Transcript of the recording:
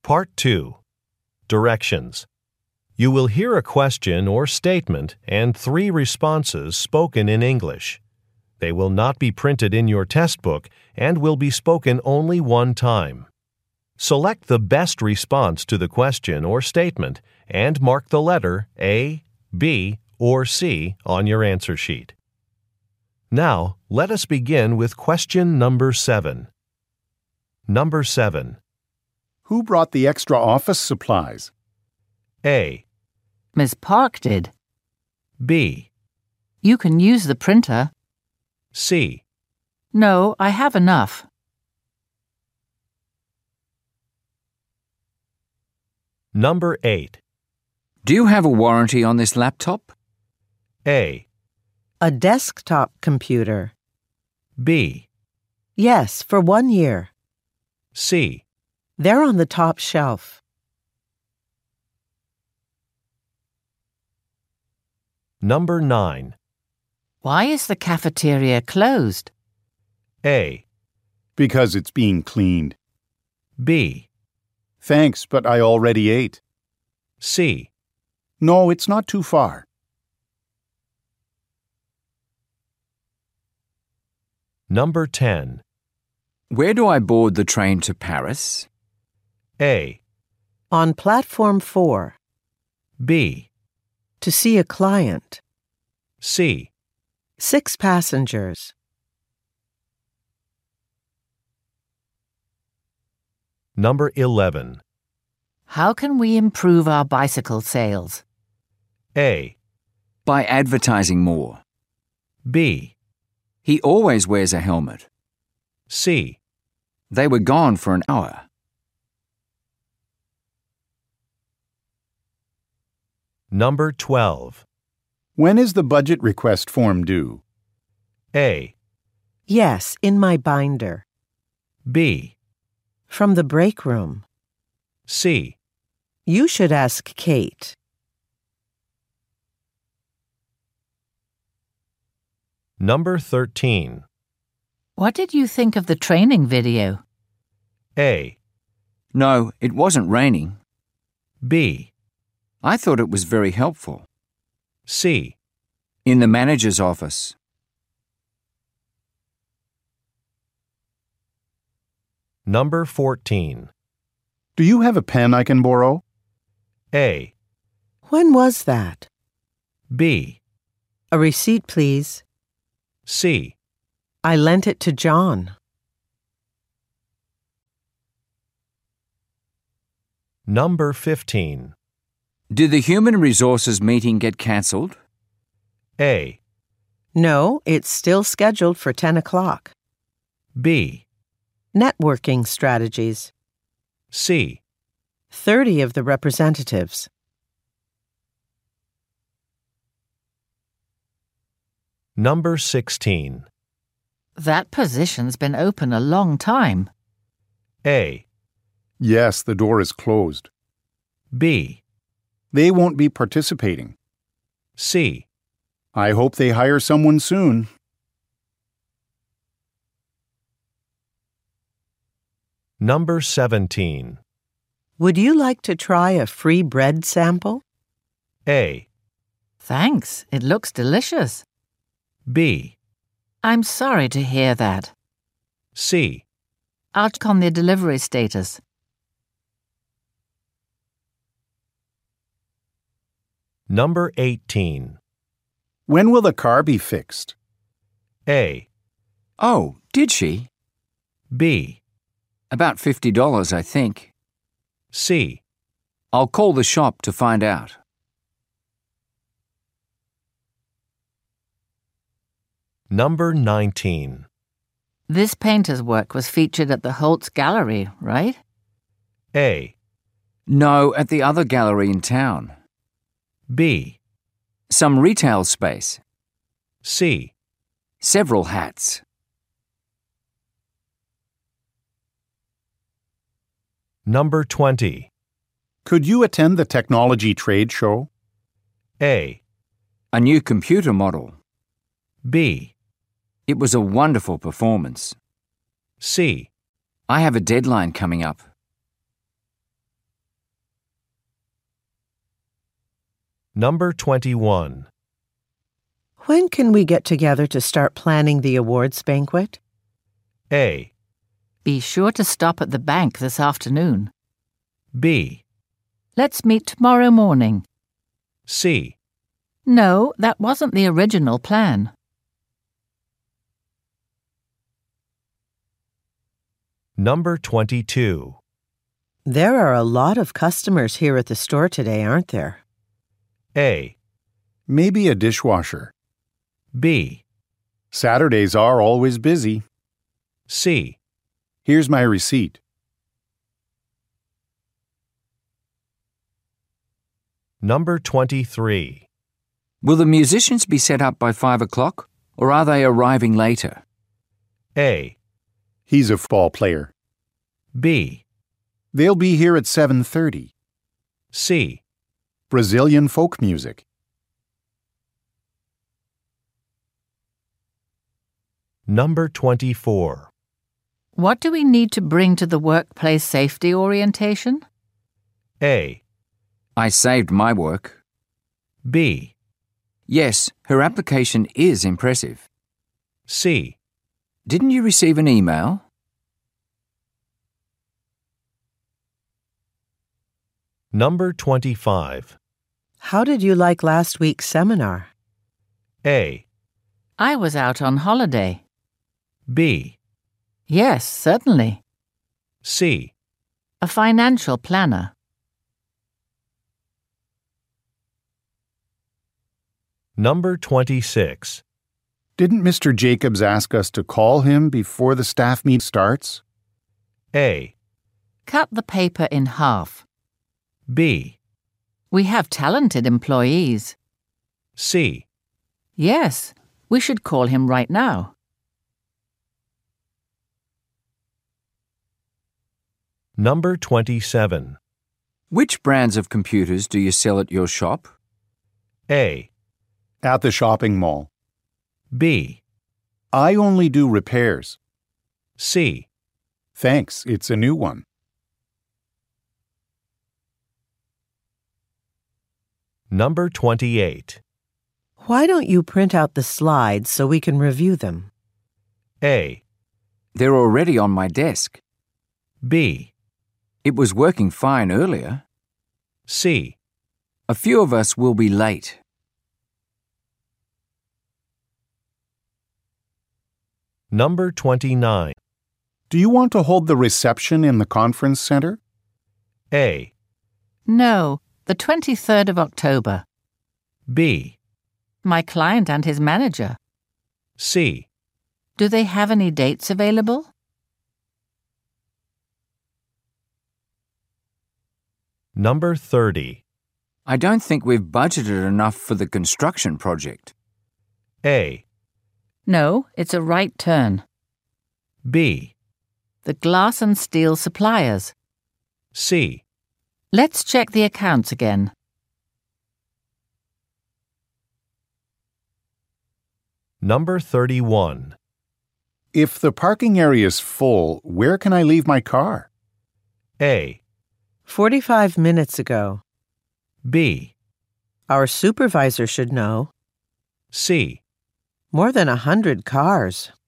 Part 2. Directions. You will hear a question or statement and 3 responses spoken in English. They will not be printed in your test book and will be spoken only one time. Select the best response to the question or statement and mark the letter A, B, or C on your answer sheet. Now, let us begin with question number 7. Number 7. Who brought the extra office supplies? A, Miss Park did. B, You can use the printer. C. No, I have enough. Number 8. Do you have a warranty on this laptop? A, A desktop computer. B, Yes, for 1 year. C. They're on the top shelf. Number 9. Why is the cafeteria closed? A, Because it's being cleaned. B, Thanks, but I already ate. C. No, it's not too far. Number 10. Where do I board the train to Paris? A, On platform 4. B, To see a client. C. 6 passengers. Number 11. How can we improve our bicycle sales? A, By advertising more. B, He always wears a helmet. C. They were gone for an hour. Number 12. When is the budget request form due? A, Yes, in my binder. B, From the break room. C. You should ask Kate. Number 13. What did you think of the training video? A, No, it wasn't raining. B, I thought it was very helpful. C. In the manager's office. Number 14. Do you have a pen I can borrow? A, When was that? B, A receipt, please. C. I lent it to John. Number 15. Did the human resources meeting get cancelled? A, No, it's still scheduled for 10 o'clock. B, Networking strategies. C. 30 of the representatives. Number 16. That position's been open a long time. A, Yes, the door is closed. B, They won't be participating. C. I hope they hire someone soon. Number 17. Would you like to try a free bread sample? A, Thanks, it looks delicious. B, I'm sorry to hear that. C. I'll check on the delivery status. Number 18. When will the car be fixed? A, Oh, did she? B, About $50, I think. C. I'll call the shop to find out. Number 19. This painter's work was featured at the Holtz Gallery, right? A, No, at the other gallery in town. B, Some retail space. C. Several hats. Number 20. Could you attend the technology trade show? A, A new computer model. B, It was a wonderful performance. C. I have a deadline coming up. Number 21. When can we get together to start planning the awards banquet? A. Be sure to stop at the bank this afternoon. B. Let's meet tomorrow morning. C. No, that wasn't the original plan. Number 22. There are a lot of customers here at the store today, aren't there? A. Maybe a dishwasher. B. Saturdays are always busy. C. Here's my receipt. Number 23. Will the musicians be set up by 5 o'clock, or are they arriving later? A. He's a football player. B. They'll be here at 7:30. C. Brazilian folk music. Number 24. What do we need to bring to the workplace safety orientation? A. I saved my work. B. Yes, her application is impressive. C. Didn't you receive an email? Number 25. How did you like last week's seminar? A. I was out on holiday. B. Yes, certainly. C. A financial planner. Number 26. Didn't Mr. Jacobs ask us to call him before the staff meet starts? A. Cut the paper in half. B. We have talented employees. C. Yes, we should call him right now. Number 27. Which brands of computers do you sell at your shop? A. At the shopping mall. B. I only do repairs. C. Thanks, it's a new one. Number 28. Why don't you print out the slides so we can review them? A. They're already on my desk. B. It was working fine earlier. C. A few of us will be late. Number 29. Do you want to hold the reception in the conference center? A. No, the 23rd of October. B. My client and his manager. C. Do they have any dates available? Number 30. I don't think we've budgeted enough for the construction project. A. No, it's a right turn. B. The glass and steel suppliers. C. Let's check the accounts again. Number 31. If the parking area is full, where can I leave my car? A. 45 minutes ago. B. Our supervisor should know. C. More than 100 cars.